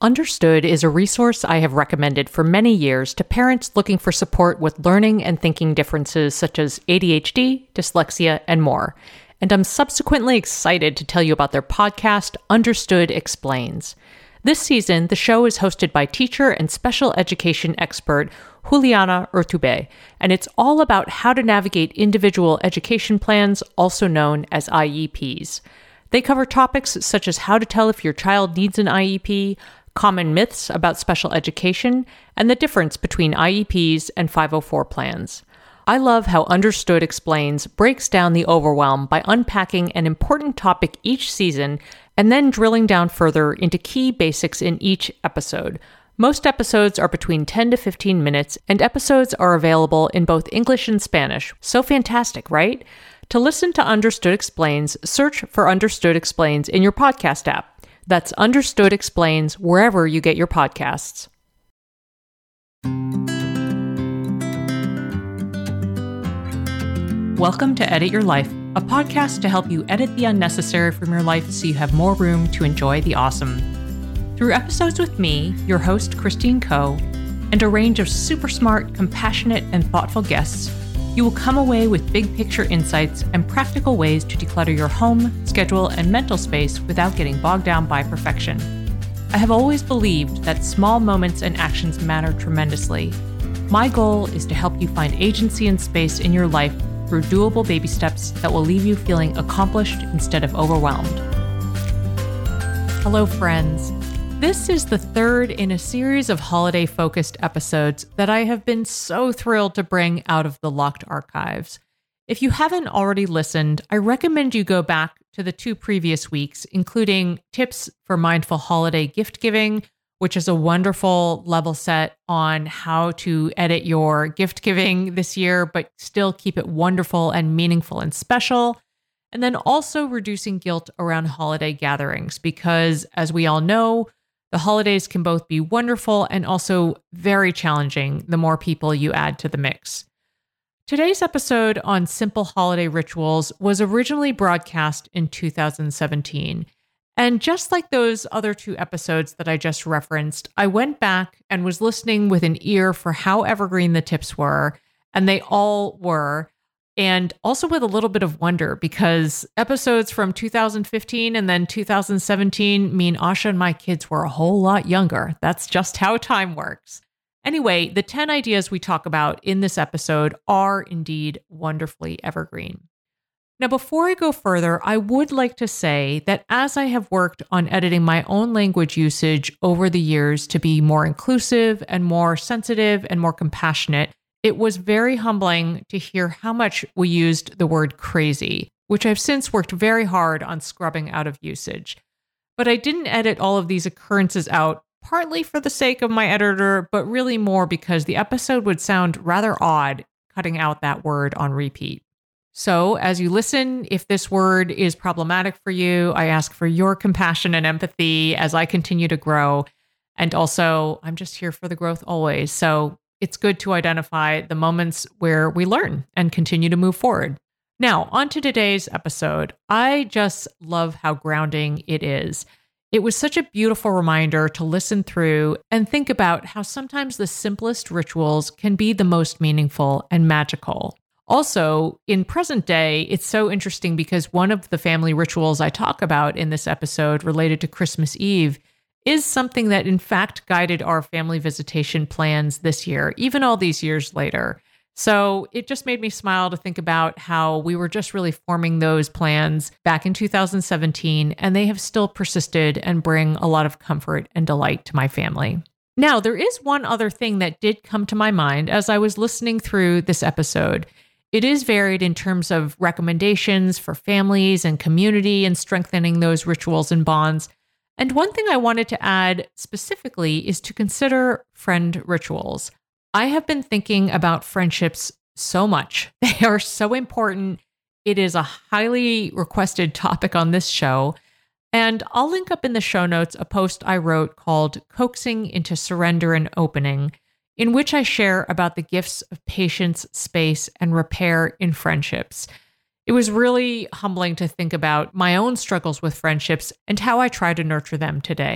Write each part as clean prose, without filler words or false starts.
Understood is a resource I have recommended for many years to parents looking for support with learning and thinking differences such as ADHD, dyslexia, and more. And I'm subsequently excited to tell you about their podcast, Understood Explains. This season, the show is hosted by teacher and special education expert Juliana Urtubey, and it's all about how to navigate individual education plans, also known as IEPs. They cover topics such as how to tell if your child needs an IEP, common myths about special education, and the difference between IEPs and 504 plans. I love how Understood Explains breaks down the overwhelm by unpacking an important topic each season and then drilling down further into key basics in each episode. Most episodes are between 10 to 15 minutes, and episodes are available in both English and Spanish. So fantastic, right? To listen to Understood Explains, search for Understood Explains in your podcast app. That's Understood Explains wherever you get your podcasts. Welcome to Edit Your Life, a podcast to help you edit the unnecessary from your life so you have more room to enjoy the awesome. Through episodes with me, your host, Christine Coe, and a range of super smart, compassionate, and thoughtful guests, you will come away with big picture insights and practical ways to declutter your home, schedule, and mental space without getting bogged down by perfection. I have always believed that small moments and actions matter tremendously. My goal is to help you find agency and space in your life through doable baby steps that will leave you feeling accomplished instead of overwhelmed. Hello, friends. This is the third in a series of holiday-focused episodes that I have been so thrilled to bring out of the locked archives. If you haven't already listened, I recommend you go back to the 2 previous weeks, including tips for mindful holiday gift giving, which is a wonderful level set on how to edit your gift giving this year, but still keep it wonderful and meaningful and special. And then also reducing guilt around holiday gatherings, because as we all know, the holidays can both be wonderful and also very challenging the more people you add to the mix. Today's episode on simple holiday rituals was originally broadcast in 2017. And just like those other 2 episodes that I just referenced, I went back and was listening with an ear for how evergreen the tips were, and they all were. And also with a little bit of wonder, because episodes from 2015 and then 2017 mean Asha and my kids were a whole lot younger. That's just how time works. Anyway, the 10 ideas we talk about in this episode are indeed wonderfully evergreen. Now, before I go further, I would like to say that as I have worked on editing my own language usage over the years to be more inclusive and more sensitive and more compassionate, it was very humbling to hear how much we used the word crazy, which I've since worked very hard on scrubbing out of usage. But I didn't edit all of these occurrences out, partly for the sake of my editor, but really more because the episode would sound rather odd cutting out that word on repeat. So as you listen, if this word is problematic for you, I ask for your compassion and empathy as I continue to grow. And also, I'm just here for the growth always. So it's good to identify the moments where we learn and continue to move forward. Now, on to today's episode. I just love how grounding it is. It was such a beautiful reminder to listen through and think about how sometimes the simplest rituals can be the most meaningful and magical. Also, in present day, it's so interesting because one of the family rituals I talk about in this episode related to Christmas Eve is something that in fact guided our family visitation plans this year, even all these years later. So it just made me smile to think about how we were just really forming those plans back in 2017, and they have still persisted and bring a lot of comfort and delight to my family. Now, there is one other thing that did come to my mind as I was listening through this episode. It is varied in terms of recommendations for families and community and strengthening those rituals and bonds. And one thing I wanted to add specifically is to consider friend rituals. I have been thinking about friendships so much. They are so important. It is a highly requested topic on this show. And I'll link up in the show notes a post I wrote called Coaxing into Surrender and Opening, in which I share about the gifts of patience, space, and repair in friendships. It was really humbling to think about my own struggles with friendships and how I try to nurture them today.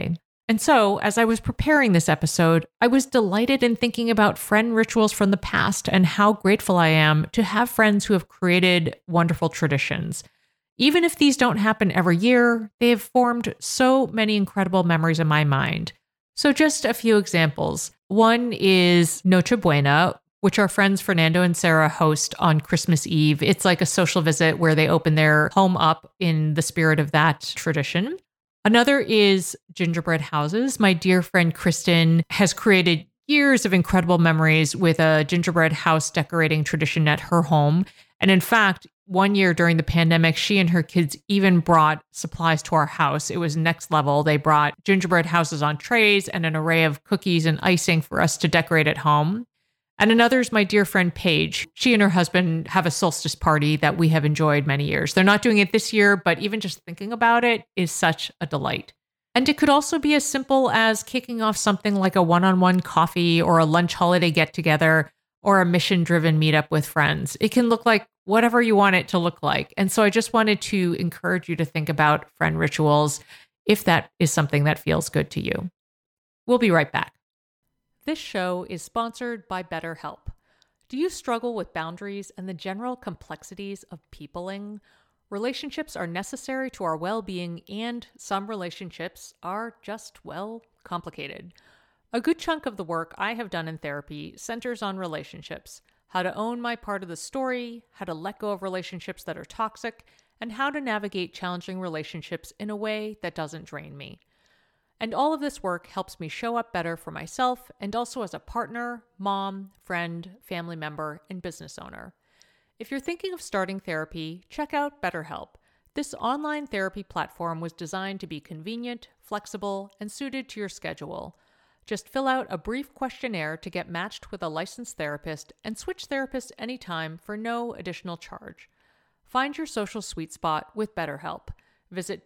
And so, as I was preparing this episode, I was delighted in thinking about friend rituals from the past and how grateful I am to have friends who have created wonderful traditions. Even if these don't happen every year, they have formed so many incredible memories in my mind. So just a few examples. One is Noche Buena, which our friends Fernando and Sarah host on Christmas Eve. It's like a social visit where they open their home up in the spirit of that tradition. Another is gingerbread houses. My dear friend Kristen has created years of incredible memories with a gingerbread house decorating tradition at her home. And in fact, one year during the pandemic, she and her kids even brought supplies to our house. It was next level. They brought gingerbread houses on trays and an array of cookies and icing for us to decorate at home. And another is my dear friend Paige. She and her husband have a solstice party that we have enjoyed many years. They're not doing it this year, but even just thinking about it is such a delight. And it could also be as simple as kicking off something like a one-on-one coffee or a lunch holiday get-together or a mission-driven meetup with friends. It can look like whatever you want it to look like. And so I just wanted to encourage you to think about friend rituals if that is something that feels good to you. We'll be right back. This show is sponsored by BetterHelp. Do you struggle with boundaries and the general complexities of peopling? Relationships are necessary to our well-being, and some relationships are just, well, complicated. A good chunk of the work I have done in therapy centers on relationships, how to own my part of the story, how to let go of relationships that are toxic, and how to navigate challenging relationships in a way that doesn't drain me. And all of this work helps me show up better for myself and also as a partner, mom, friend, family member, and business owner. If you're thinking of starting therapy, check out BetterHelp. This online therapy platform was designed to be convenient, flexible, and suited to your schedule. Just fill out a brief questionnaire to get matched with a licensed therapist and switch therapists anytime for no additional charge. Find your social sweet spot with BetterHelp. Visit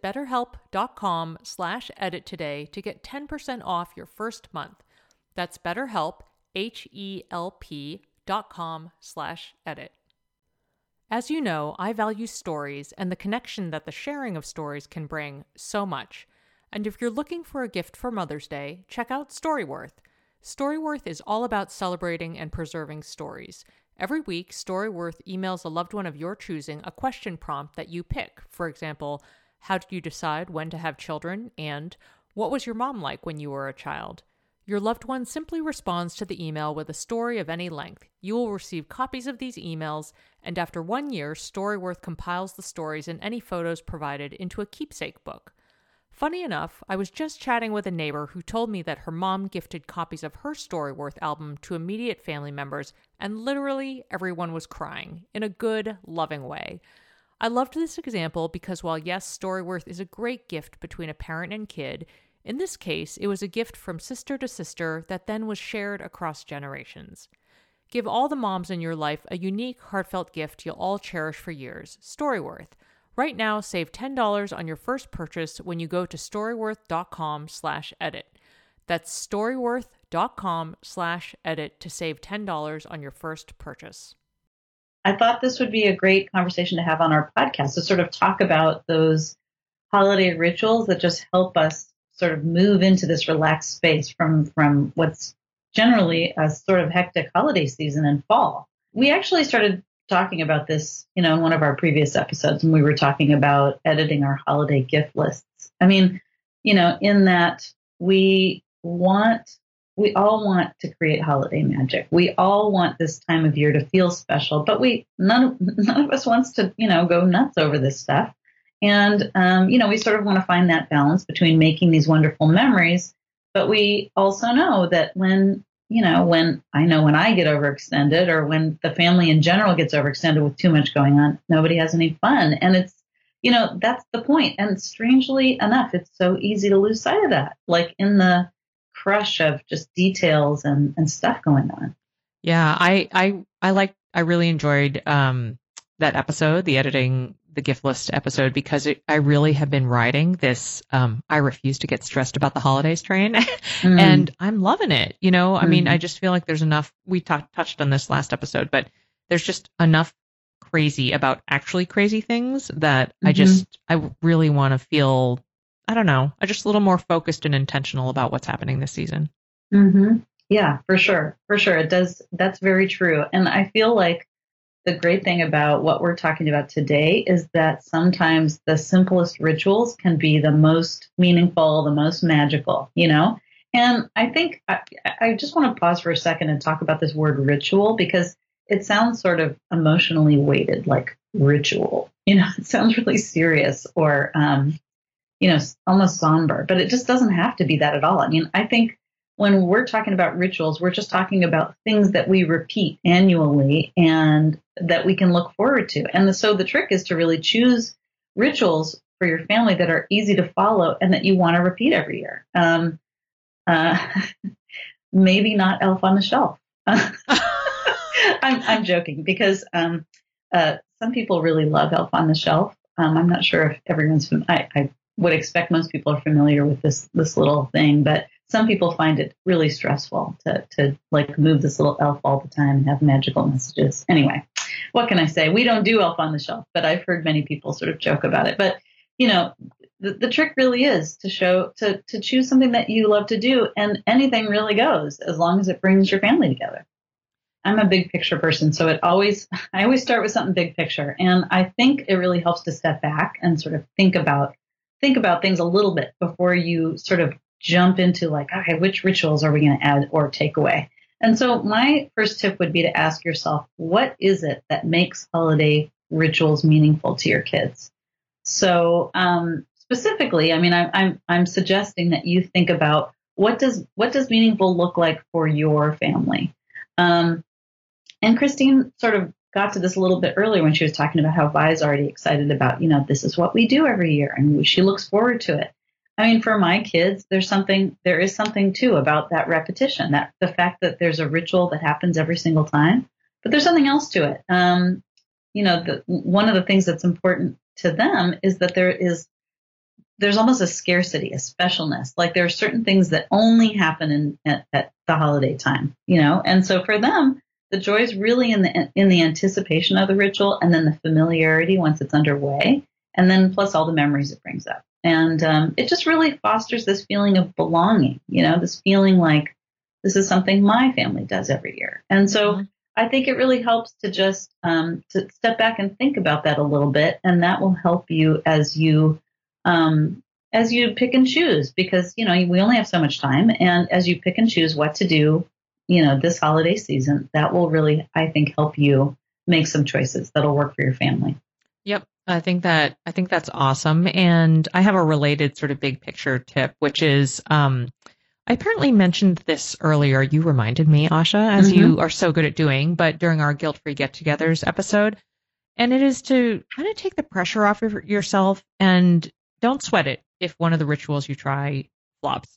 betterhelp.com/edit today to get 10% off your first month. That's BetterHelp, HELP.com/edit. As you know, I value stories and the connection that the sharing of stories can bring so much. And if you're looking for a gift for Mother's Day, check out Storyworth. Storyworth is all about celebrating and preserving stories. Every week, Storyworth emails a loved one of your choosing a question prompt that you pick. For example, how did you decide when to have children? And what was your mom like when you were a child? Your loved one simply responds to the email with a story of any length. You will receive copies of these emails, and after 1 year, Storyworth compiles the stories and any photos provided into a keepsake book. Funny enough, I was just chatting with a neighbor who told me that her mom gifted copies of her Storyworth album to immediate family members, and literally everyone was crying, in a good, loving way. I loved this example because while yes, Storyworth is a great gift between a parent and kid, in this case, it was a gift from sister to sister that then was shared across generations. Give all the moms in your life a unique, heartfelt gift you'll all cherish for years, Storyworth. Right now, save $10 on your first purchase when you go to storyworth.com/edit. That's storyworth.com/edit to save $10 on your first purchase. I thought this would be a great conversation to have on our podcast to sort of talk about those holiday rituals that just help us sort of move into this relaxed space from what's generally a sort of hectic holiday season in fall. We actually started talking about this, in one of our previous episodes when we were talking about editing our holiday gift lists. I mean, in that we all want to create holiday magic. We all want this time of year to feel special, but none of us wants to, go nuts over this stuff. And, we sort of want to find that balance between making these wonderful memories. But we also know that when I get overextended, or when the family in general gets overextended with too much going on, nobody has any fun. And it's, that's the point. And strangely enough, it's so easy to lose sight of that, like in the crush of just details and stuff going on. Yeah, I really enjoyed that episode, the editing the gift list episode, because I really have been riding this I refuse to get stressed about the holidays train. And I'm loving it. I mean, I just feel like there's enough, we touched on this last episode, but there's just enough crazy about actually crazy things that I really want to feel I don't know, just a little more focused and intentional about what's happening this season. Mm-hmm. Yeah, for sure. For sure. It does. That's very true. And I feel like the great thing about what we're talking about today is that sometimes the simplest rituals can be the most meaningful, the most magical, you know? And I think I just want to pause for a second and talk about this word ritual because it sounds sort of emotionally weighted, like ritual. You know, it sounds really serious or, almost somber, but it just doesn't have to be that at all. I mean, I think when we're talking about rituals, we're just talking about things that we repeat annually and that we can look forward to. And so the trick is to really choose rituals for your family that are easy to follow and that you want to repeat every year. Maybe not Elf on the Shelf. I'm joking because some people really love Elf on the Shelf. I'm not sure if everyone's. I would expect most people are familiar with this little thing, but some people find it really stressful to like move this little elf all the time and have magical messages. Anyway, what can I say? We don't do Elf on the Shelf, but I've heard many people sort of joke about it. But you know, the trick really is to choose something that you love to do, and anything really goes as long as it brings your family together. I'm a big picture person, so I always start with something big picture, and I think it really helps to step back and sort of think about things a little bit before you sort of jump into like, okay, which rituals are we going to add or take away? And so my first tip would be to ask yourself, what is it that makes holiday rituals meaningful to your kids? So specifically, I mean, I'm suggesting that you think about what does meaningful look like for your family. And Christine sort of got to this a little bit earlier when she was talking about how Vi's already excited about, this is what we do every year, and she looks forward to it. I mean, for my kids, there is something too about that repetition, that the fact that there's a ritual that happens every single time, but there's something else to it. One of the things that's important to them is that there's almost a scarcity, a specialness. Like there are certain things that only happen at the holiday time, and so for them, the joy is really in the anticipation of the ritual, and then the familiarity once it's underway, and then plus all the memories it brings up. And it just really fosters this feeling of belonging, this feeling like this is something my family does every year. And so I think it really helps to just to step back and think about that a little bit, and that will help you as you pick and choose, because we only have so much time, and as you pick and choose what to do, this holiday season, that will really, I think, help you make some choices that'll work for your family. Yep. I think that's awesome. And I have a related sort of big picture tip, which is, I apparently mentioned this earlier. You reminded me, Asha, as you are so good at doing, but during our Guilt-Free Get-Togethers episode. And it is to kind of take the pressure off of yourself and don't sweat it if one of the rituals you try flops.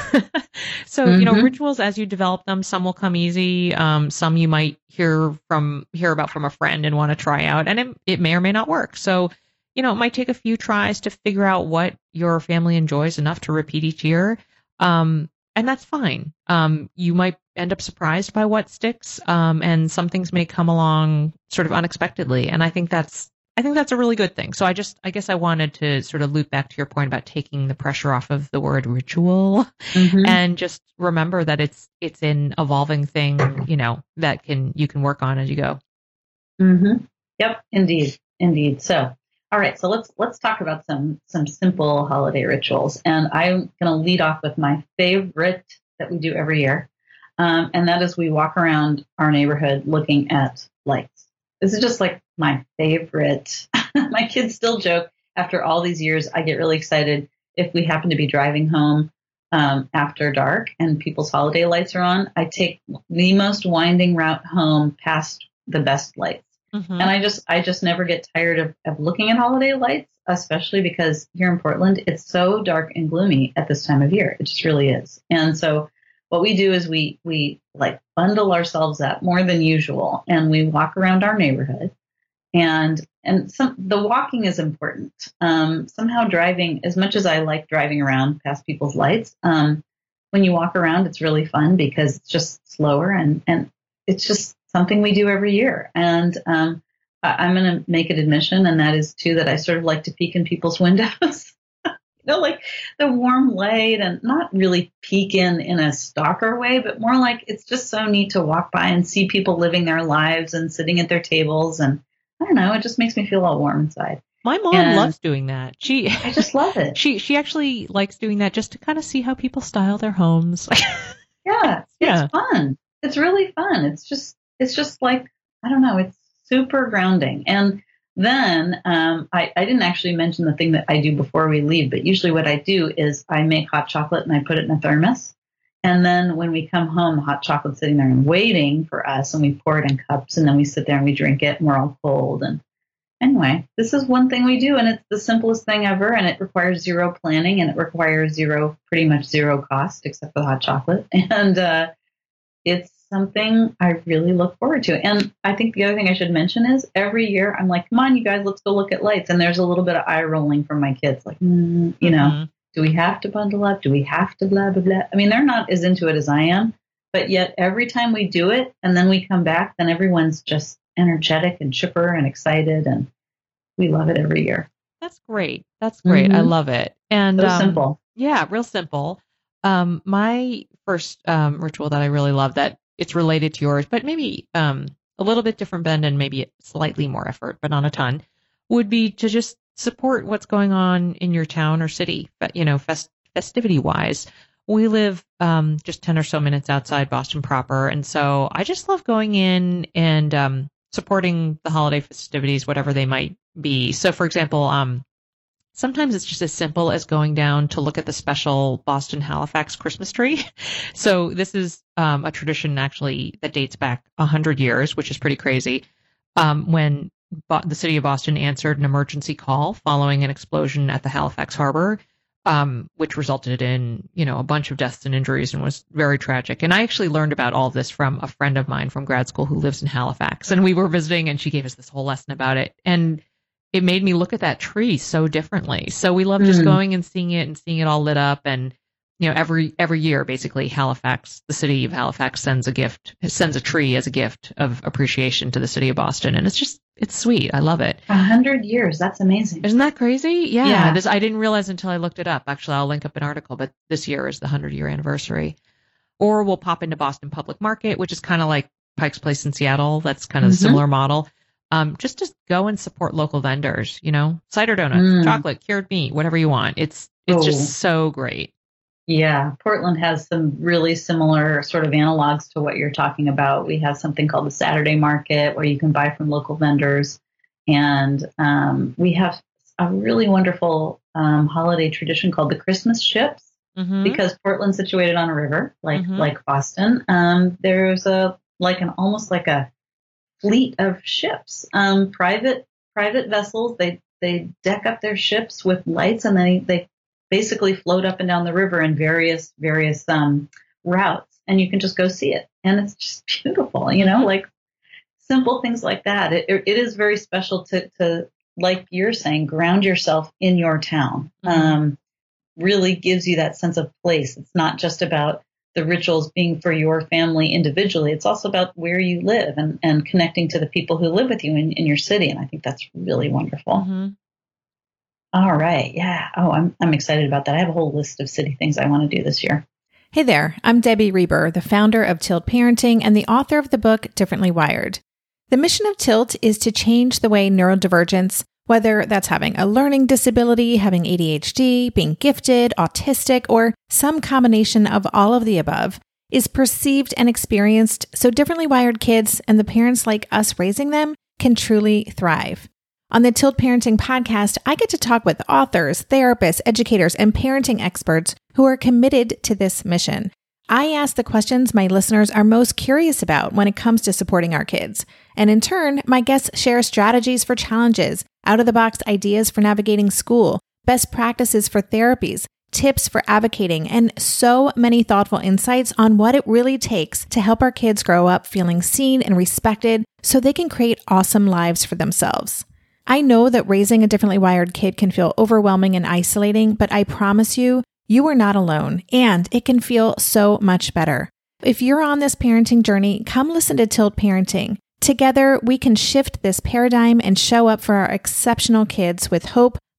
So, rituals, as you develop them, some will come easy. Some you might hear about from a friend and want to try out, and it may or may not work. So, it might take a few tries to figure out what your family enjoys enough to repeat each year. And that's fine. You might end up surprised by what sticks. And some things may come along sort of unexpectedly. And I think that's a really good thing. So I guess I wanted to sort of loop back to your point about taking the pressure off of the word ritual and just remember that it's an evolving thing, that you can work on as you go. Mm-hmm. Yep. Indeed. So, all right. So let's talk about some simple holiday rituals. And I'm going to lead off with my favorite that we do every year. And that is we walk around our neighborhood looking at lights. This is just like my favorite. My kids still joke after all these years. I get really excited if we happen to be driving home after dark and people's holiday lights are on. I take the most winding route home past the best lights. And I just never get tired of looking at holiday lights, especially because here in Portland, it's so dark and gloomy at this time of year. It just really is. And so what we do is we like bundle ourselves up more than usual, and we walk around our neighborhood. And the walking is important. Somehow driving, as much as I like driving around past people's lights, when you walk around, it's really fun because it's just slower and it's just something we do every year. And I'm going to make an admission, and that is too that I sort of like to peek in people's windows. like the warm light, and not really peek in a stalker way, but more like it's just so neat to walk by and see people living their lives and sitting at their tables. And I don't know, it just makes me feel all warm inside. My mom loves doing that. I just love it. She actually likes doing that just to kind of see how people style their homes. It's fun. It's really fun. It's just like, I don't know, it's super grounding. And then I didn't actually mention the thing that I do before we leave, but usually what I do is I make hot chocolate and I put it in a thermos. And then when we come home, the hot chocolate's sitting there and waiting for us, and we pour it in cups, and then we sit there and we drink it, and we're all cold. And anyway, this is one thing we do, and it's the simplest thing ever, and it requires zero planning, and it requires pretty much zero cost, except for the hot chocolate. And it's something I really look forward to. And I think the other thing I should mention is every year I'm like, come on, you guys, let's go look at lights. And there's a little bit of eye rolling from my kids, like, you know, do we have to bundle up? Do we have to blah, blah, blah? I mean, they're not as into it as I am, but yet every time we do it and then we come back, then everyone's just energetic and chipper and excited, and we love it every year. That's great. That's great. I love it. And so simple. Yeah, real simple. My first ritual that I really love, that it's related to yours, but maybe a little bit different bend and maybe slightly more effort, but not a ton, would be to just support what's going on in your town or city, you know, festivity wise. We live just 10 or so minutes outside Boston proper. And so I just love going in and supporting the holiday festivities, whatever they might be. So for example, sometimes it's just as simple as going down to look at the special Boston Halifax Christmas tree. So this is a tradition actually that dates back 100 years, which is pretty crazy. When the city of Boston answered an emergency call following an explosion at the Halifax Harbor, which resulted in, you know, a bunch of deaths and injuries and was very tragic. And I actually learned about all of this from a friend of mine from grad school who lives in Halifax. And we were visiting and she gave us this whole lesson about it. And it made me look at that tree so differently. So we love just going and seeing it all lit up. And, you know, every year, basically, Halifax, the city of Halifax sends a tree as a gift of appreciation to the city of Boston. And it's sweet. I love it. 100 years. That's amazing. Isn't that crazy? Yeah. I didn't realize until I looked it up. Actually, I'll link up an article, but this year is the 100-year anniversary. Or we'll pop into Boston Public Market, which is kind of like Pike's Place in Seattle. That's kind of a similar model. Just go and support local vendors, you know, cider donuts, chocolate, cured meat, whatever you want. It's just so great. Yeah. Portland has some really similar sort of analogs to what you're talking about. We have something called the Saturday Market where you can buy from local vendors. And we have a really wonderful holiday tradition called the Christmas ships, because Portland's situated on a river, like Boston. There's almost like a fleet of ships, private vessels. They deck up their ships with lights, and they basically float up and down the river in various routes, and you can just go see it, and it's just beautiful. You know, like simple things like that. It is very special to, like you're saying, ground yourself in your town. Really gives you that sense of place. It's not just about the rituals being for your family individually. It's also about where you live and connecting to the people who live with you in your city. And I think that's really wonderful. All right. Yeah. Oh, I'm excited about that. I have a whole list of city things I want to do this year. Hey there. I'm Debbie Reber, the founder of Tilt Parenting and the author of the book Differently Wired. The mission of Tilt is to change the way neurodivergence, whether that's having a learning disability, having ADHD, being gifted, autistic, or some combination of all of the above, is perceived and experienced so differently wired kids and the parents like us raising them can truly thrive. On the Tilt Parenting podcast, I get to talk with authors, therapists, educators, and parenting experts who are committed to this mission. I ask the questions my listeners are most curious about when it comes to supporting our kids. And in turn, my guests share strategies for challenges, out-of-the-box ideas for navigating school, best practices for therapies, tips for advocating, and so many thoughtful insights on what it really takes to help our kids grow up feeling seen and respected so they can create awesome lives for themselves. I know that raising a differently wired kid can feel overwhelming and isolating, but I promise you, you are not alone, and it can feel so much better. If you're on this parenting journey, come listen to Tilt Parenting. Together, we can shift this paradigm and show up for our exceptional kids with hope,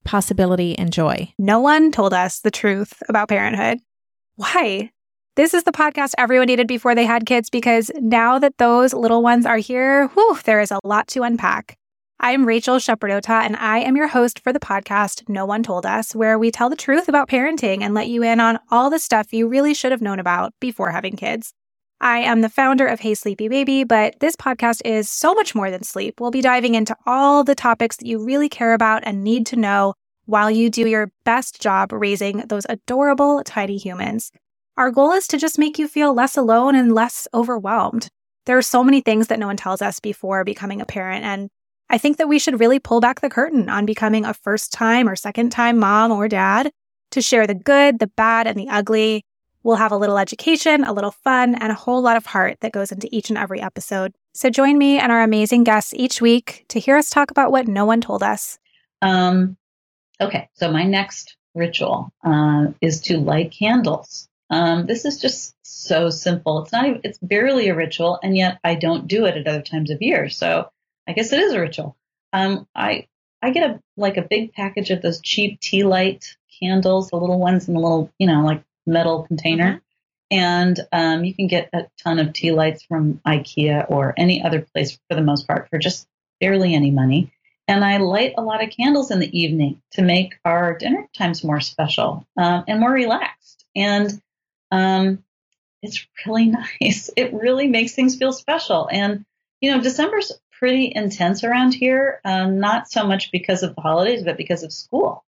possibility, and joy. No one told us the truth about parenthood. Why? This is the podcast everyone needed before they had kids, because now that those little ones are here, there is a lot to unpack. I'm Rachel Shepardota, and I am your host for the podcast No One Told Us, where we tell the truth about parenting and let you in on all the stuff you really should have known about before having kids. I am the founder of Hey Sleepy Baby, but this podcast is so much more than sleep. We'll be diving into all the topics that you really care about and need to know while you do your best job raising those adorable tiny humans. Our goal is to just make you feel less alone and less overwhelmed. There are so many things that no one tells us before becoming a parent, and I think that we should really pull back the curtain on becoming a first-time or second-time mom or dad to share the good, the bad, and the ugly. We'll have a little education, a little fun, and a whole lot of heart that goes into each and every episode. So join me and our amazing guests each week to hear us talk about what no one told us. Okay, so my next ritual is to light candles. This is just so simple. It's barely a ritual, and yet I don't do it at other times of year. So I guess it is a ritual. I get a big package of those cheap tea light candles, the little ones in a little, like metal container. And you can get a ton of tea lights from IKEA or any other place for the most part for just barely any money. And I light a lot of candles in the evening to make our dinner times more special and more relaxed. And it's really nice. It really makes things feel special. And, December's pretty intense around here, not so much because of the holidays, but because of school.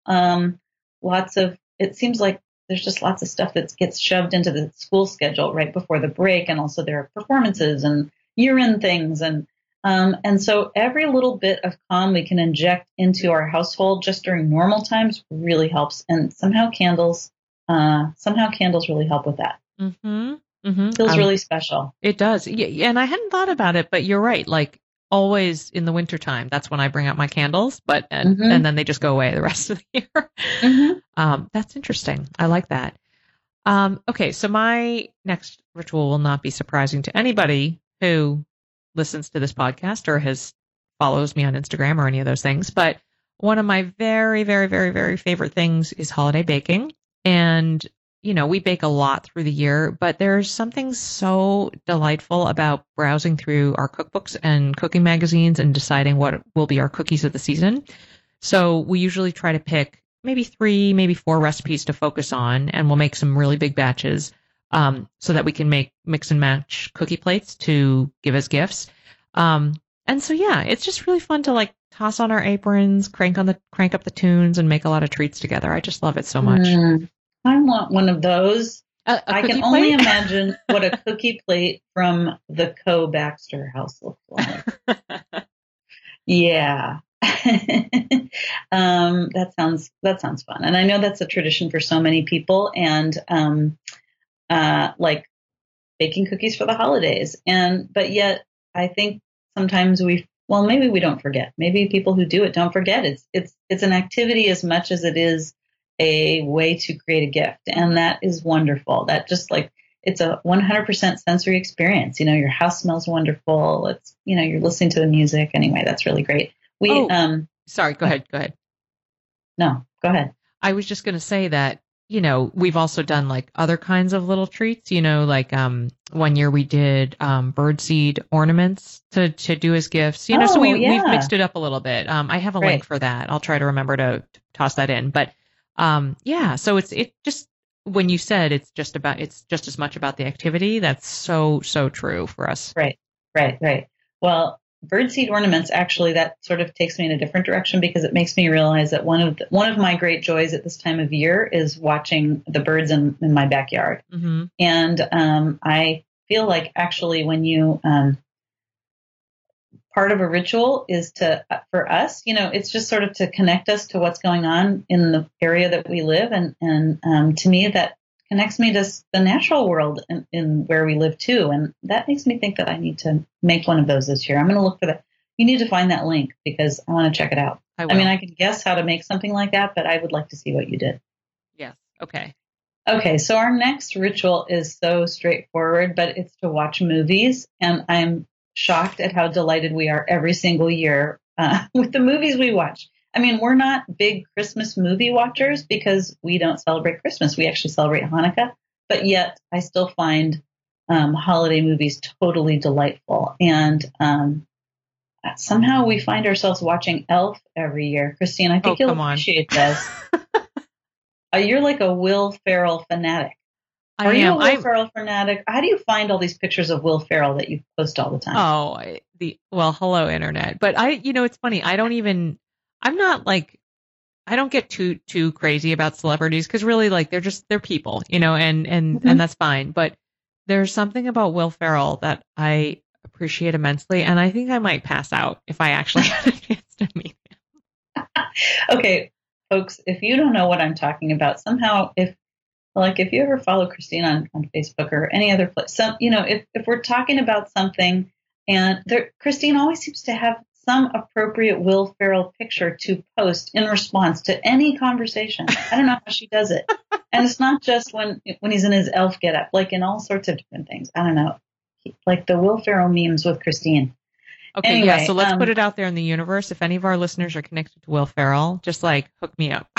It seems like there's just lots of stuff that gets shoved into the school schedule right before the break. And also there are performances and year-end things. And so every little bit of calm we can inject into our household just during normal times really helps. And somehow candles really help with that. Mm-hmm. Mm-hmm. Feels really special. It does. Yeah, and I hadn't thought about it, but you're right. Like always in the wintertime, that's when I bring out my candles, and then they just go away the rest of the year. Mm-hmm. That's interesting. I like that. Okay, so my next ritual will not be surprising to anybody who listens to this podcast or follows me on Instagram or any of those things. But one of my very, very, very, very favorite things is holiday baking. And, we bake a lot through the year, but there's something so delightful about browsing through our cookbooks and cooking magazines and deciding what will be our cookies of the season. So we usually try to pick maybe 3, maybe 4 recipes to focus on, and we'll make some really big batches so that we can make mix and match cookie plates to give as gifts. And so, it's just really fun to toss on our aprons, crank up the tunes, and make a lot of treats together. I just love it so much. I want one of those. I can only imagine what a cookie plate from the Baxter house looks like. Yeah. That sounds fun. And I know that's a tradition for so many people, and baking cookies for the holidays. But yet I think sometimes maybe we don't forget. Maybe people who do it don't forget. It's an activity as much as it is a way to create a gift. And that is wonderful. That just it's a 100% sensory experience. Your house smells wonderful. It's, you're listening to the music. Anyway, that's really great. Sorry, go ahead. No, go ahead. I was just going to say that, we've also done other kinds of little treats, one year we did birdseed ornaments to do as gifts, so we've mixed it up a little bit. I have a link for that. I'll try to remember to toss that in. But so it just, when you said it's just as much about the activity, that's so true for us. Right. Well, birdseed ornaments, actually, that sort of takes me in a different direction, because it makes me realize that one of my great joys at this time of year is watching the birds in my backyard. Mm-hmm. And I feel like actually when you part of a ritual is for us, it's just sort of to connect us to what's going on in the area that we live. And to me, that connects me to the natural world in where we live too. And that makes me think that I need to make one of those this year. I'm going to look for that. You need to find that link because I want to check it out. I can guess how to make something like that, but I would like to see what you did. Yes. Okay. Okay. So our next ritual is so straightforward, but it's to watch movies. And I'm shocked at how delighted we are every single year with the movies we watch. I mean, we're not big Christmas movie watchers because we don't celebrate Christmas. We actually celebrate Hanukkah, but yet I still find holiday movies totally delightful. And somehow we find ourselves watching Elf every year. Christine, I think you'll appreciate this. You're like a Will Ferrell fanatic. Are you a Will Ferrell fanatic? How do you find all these pictures of Will Ferrell that you post all the time? Oh, hello, internet. But it's funny. I'm not like, I don't get too crazy about celebrities because really, like, they're people, and that's fine. But there's something about Will Ferrell that I appreciate immensely, and I think I might pass out if I actually had a chance to meet him. Okay, folks, if you don't know what I'm talking about, somehow if you ever follow Christine on Facebook or any other place, if we're talking about something and Christine always seems to have some appropriate Will Ferrell picture to post in response to any conversation. I don't know how she does it. And it's not just when he's in his elf getup, like in all sorts of different things. I don't know. Like the Will Ferrell memes with Christine. Okay, anyway, yeah, so let's put it out there in the universe. If any of our listeners are connected to Will Ferrell, just like hook me up.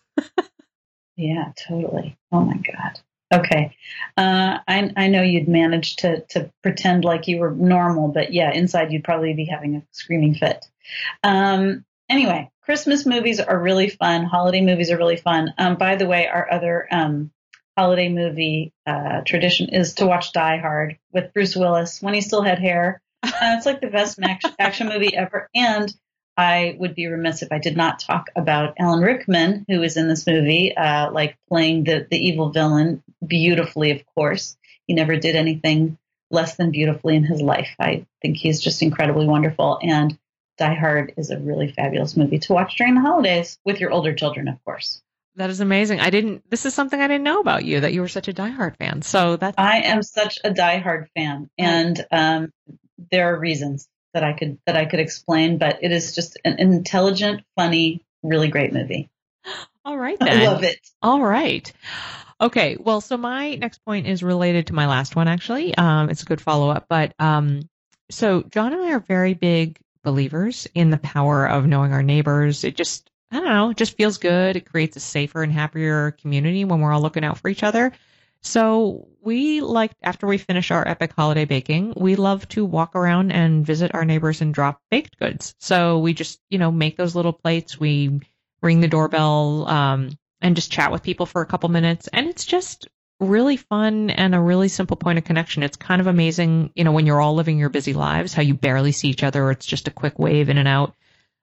Yeah, totally. Oh my God. Okay. I know you'd managed to pretend like you were normal, but yeah, inside you'd probably be having a screaming fit. Anyway, Christmas movies are really fun. Holiday movies are really fun. By the way, our other holiday movie tradition is to watch Die Hard with Bruce Willis when he still had hair. It's like the best action movie ever. And I would be remiss if I did not talk about Alan Rickman, who is in this movie, like playing the evil villain beautifully, of course. He never did anything less than beautifully in his life. I think he's just incredibly wonderful. And Die Hard is a really fabulous movie to watch during the holidays with your older children, of course. That is amazing. This is something I didn't know about you, that you were such a Die Hard fan. So I am such a Die Hard fan. And there are reasons that I could explain, but it is just an intelligent, funny, really great movie. All right, then. I love it. All right. Okay. Well, so my next point is related to my last one, actually. It's a good follow-up. But so John and I are very big believers in the power of knowing our neighbors. It just, I don't know, it just feels good. It creates a safer and happier community when we're all looking out for each other. So after we finish our epic holiday baking, we love to walk around and visit our neighbors and drop baked goods. So we just, make those little plates. We ring the doorbell and just chat with people for a couple minutes. And it's just really fun and a really simple point of connection. It's kind of amazing, when you're all living your busy lives, how you barely see each other, or it's just a quick wave in and out,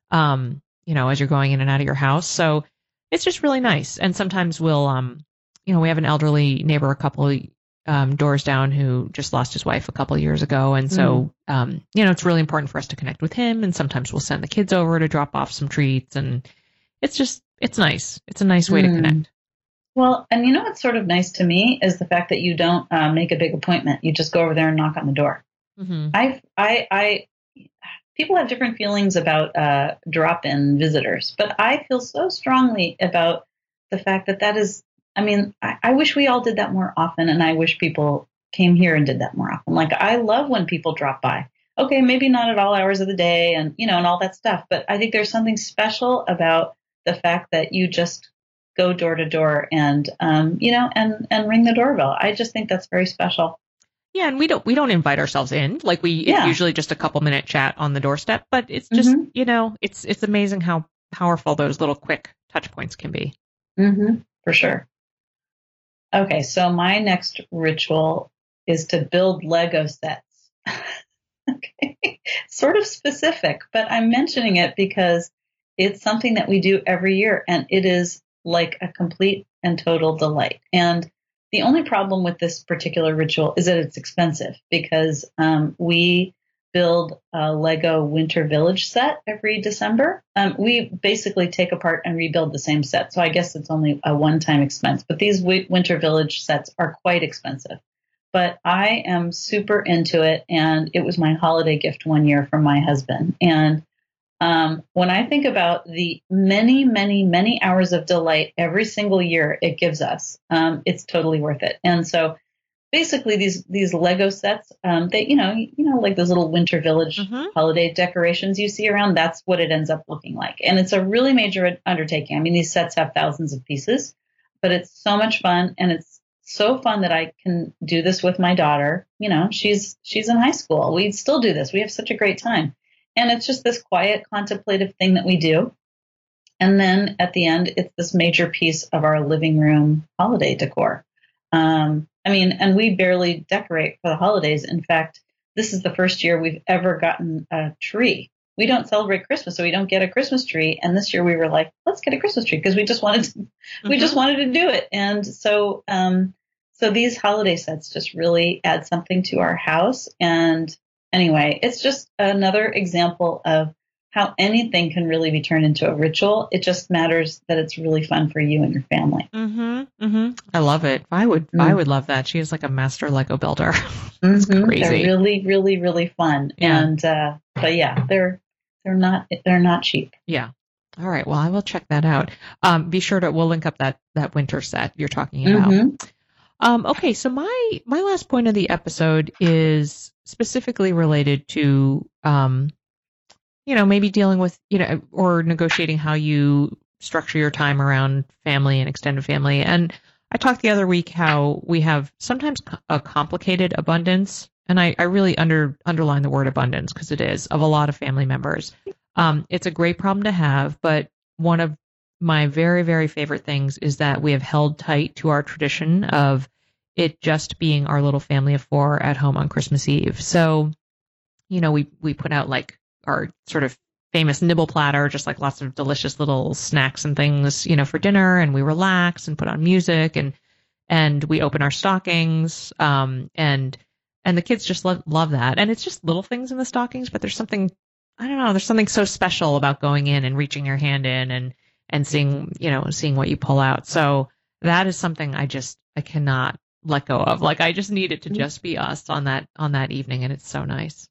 as you're going in and out of your house. So it's just really nice. And sometimes we'll, we have an elderly neighbor a couple doors down who just lost his wife a couple of years ago. And so, it's really important for us to connect with him. And sometimes we'll send the kids over to drop off some treats. And it's nice. It's a nice way to connect. Well, and what's sort of nice to me is the fact that you don't make a big appointment. You just go over there and knock on the door. Mm-hmm. People have different feelings about drop-in visitors, but I feel so strongly about the fact that is, I wish we all did that more often, and I wish people came here and did that more often. Like, I love when people drop by. Okay, maybe not at all hours of the day and, and all that stuff, but I think there's something special about the fact that you just go door to door and, and ring the doorbell. I just think that's very special. Yeah, and we don't invite ourselves in. Like it's usually just a couple minute chat on the doorstep, but it's just, it's amazing how powerful those little quick touch points can be. Mm-hmm, for sure. Okay, so my next ritual is to build Lego sets. Okay, sort of specific, but I'm mentioning it because it's something that we do every year, and it is like a complete and total delight. And the only problem with this particular ritual is that it's expensive because we build a Lego Winter Village set every December. We basically take apart and rebuild the same set. So I guess it's only a one-time expense. But these Winter Village sets are quite expensive. But I am super into it. And it was my holiday gift one year from my husband. And when I think about the many, many, many hours of delight every single year it gives us, it's totally worth it. And so basically these Lego sets. They, like those little Winter Village holiday decorations you see around. That's what it ends up looking like. And it's a really major undertaking. I mean, these sets have thousands of pieces, but it's so much fun. And it's so fun that I can do this with my daughter. She's in high school. We still do this. We have such a great time. And it's just this quiet, contemplative thing that we do. And then at the end, it's this major piece of our living room holiday decor. And we barely decorate for the holidays. In fact, this is the first year we've ever gotten a tree. We don't celebrate Christmas, so we don't get a Christmas tree. And this year we were like, let's get a Christmas tree because we just wanted to do it. And so these holiday sets just really add something to our house. And anyway, it's just another example of how anything can really be turned into a ritual. It just matters that it's really fun for you and your family. I love it. I would love that. She is like a master Lego builder. It's crazy. They're really, really, really fun. Yeah. And but yeah, they're not cheap. Yeah. All right. Well, I will check that out. Be sure we'll link up that winter set you're talking about. Okay. So my last point of the episode is specifically related to maybe dealing with, or negotiating how you structure your time around family and extended family. And I talked the other week how we have sometimes a complicated abundance. And I really underline the word abundance because it is, of a lot of family members. It's a great problem to have, but one of my very, very favorite things is that we have held tight to our tradition of it just being our little family of four at home on Christmas Eve. So, we put out like our sort of famous nibble platter, just like lots of delicious little snacks and things, for dinner, and we relax and put on music and we open our stockings. And the kids just love that. And it's just little things in the stockings, but there's something, I don't know, there's something so special about going in and reaching your hand in and seeing what you pull out. So that is something I cannot let go of. Like, I just need it to just be us on that evening. And it's so nice.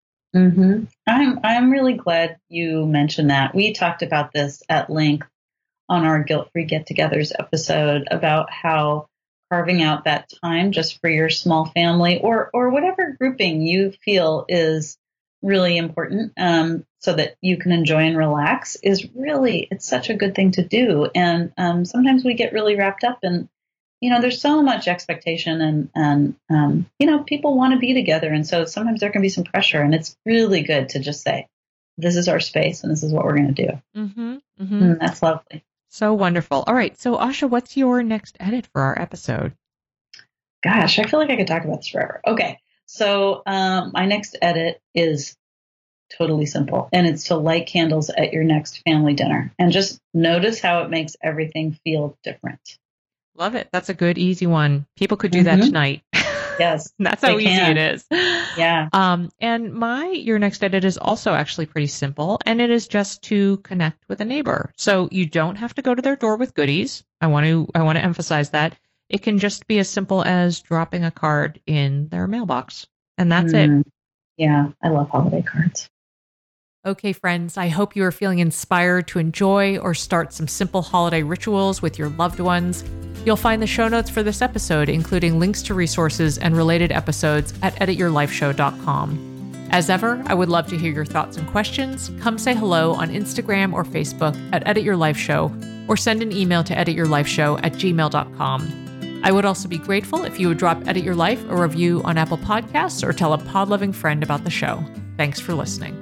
I'm really glad you mentioned that. We talked about this at length on our Guilt-Free Get-Togethers episode about how carving out that time just for your small family or whatever grouping you feel is really important, so that you can enjoy and relax it's such a good thing to do. And sometimes we get really wrapped up in, there's so much expectation and people want to be together. And so sometimes there can be some pressure, and it's really good to just say, this is our space and this is what we're going to do. That's lovely. So wonderful. All right. So Asha, what's your next edit for our episode? Gosh, I feel like I could talk about this forever. Okay. So my next edit is totally simple, and it's to light candles at your next family dinner and just notice how it makes everything feel different. Love it. That's a good, easy one. People could do that tonight. Yes. That's how easy it is. Yeah. And your next edit is also actually pretty simple, and it is just to connect with a neighbor. So you don't have to go to their door with goodies. I want to emphasize that. It can just be as simple as dropping a card in their mailbox. And that's it. Yeah. I love holiday cards. Okay, friends, I hope you are feeling inspired to enjoy or start some simple holiday rituals with your loved ones. You'll find the show notes for this episode, including links to resources and related episodes at edityourlifeshow.com. As ever, I would love to hear your thoughts and questions. Come say hello on Instagram or Facebook at Edit Your Life Show, or send an email to edityourlifeshow@gmail.com. I would also be grateful if you would drop Edit Your Life a review on Apple Podcasts or tell a pod-loving friend about the show. Thanks for listening.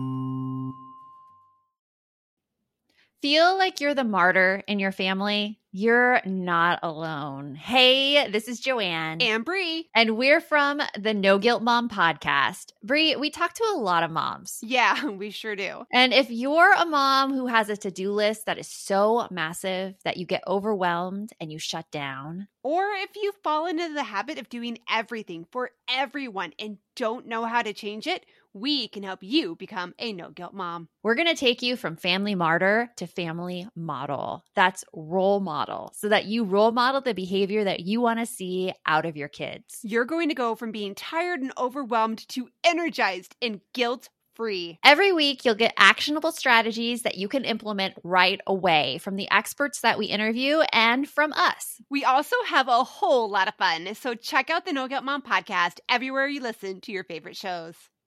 Feel like you're the martyr in your family? You're not alone. Hey, this is Joanne. And Bree. And we're from the No Guilt Mom podcast. Bree, we talk to a lot of moms. Yeah, we sure do. And if you're a mom who has a to-do list that is so massive that you get overwhelmed and you shut down, or if you fall into the habit of doing everything for everyone and don't know how to change it, we can help you become a no-guilt mom. We're going to take you from family martyr to family model. That's role model, so that you role model the behavior that you want to see out of your kids. You're going to go from being tired and overwhelmed to energized and guilt-free. free. Every week, you'll get actionable strategies that you can implement right away from the experts that we interview and from us. We also have a whole lot of fun, so check out the No Guilt Mom podcast everywhere you listen to your favorite shows.